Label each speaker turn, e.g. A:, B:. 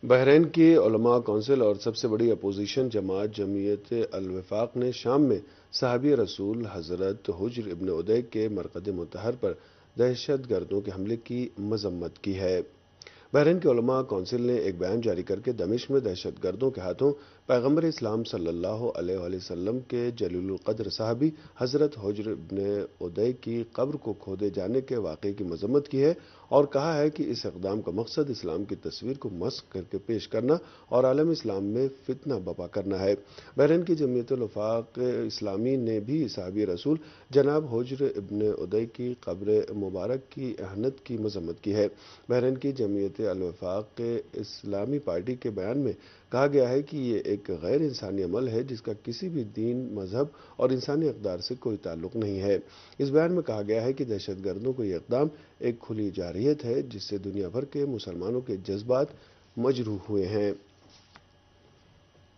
A: بحرین کی علماء کونسل اور سب سے بڑی اپوزیشن جماعت جمعیت الوفاق نے شام میں صحابی رسول حضرت حجر ابن ادیک کے مرقد مطہر پر دہشت گردوں کے حملے کی مذمت کی ہے۔ بحرین کے علماء کونسل نے ایک بیان جاری کر کے دمشق میں دہشت گردوں کے ہاتھوں پیغمبر اسلام صلی اللہ علیہ وآلہ وسلم کے جلیل القدر صحابی حضرت حجر ابن ادیک کی قبر کو کھودے جانے کے واقعے کی مذمت کی ہے اور کہا ہے کہ اس اقدام کا مقصد اسلام کی تصویر کو مسخ کر کے پیش کرنا اور عالم اسلام میں فتنہ برپا کرنا ہے۔ بحرین کی جمعیت الوفاق اسلامی نے بھی صحابی رسول جناب حجر ابن ادیک کی قبر مبارک کی اہانت کی مذمت کی ہے۔ بحرین کی جمعیت الوفاق اسلامی پارٹی کے بیان میں کہا گیا ہے کہ یہ ایک غیر انسانی عمل ہے جس کا کسی بھی دین، مذہب اور انسانی اقدار سے کوئی تعلق نہیں ہے۔ اس بیان میں کہا گیا ہے کہ دہشت گردوں کو یہ اقدام ایک کھلی جارحیت ہے جس سے دنیا بھر کے مسلمانوں کے جذبات مجروح ہوئے ہیں۔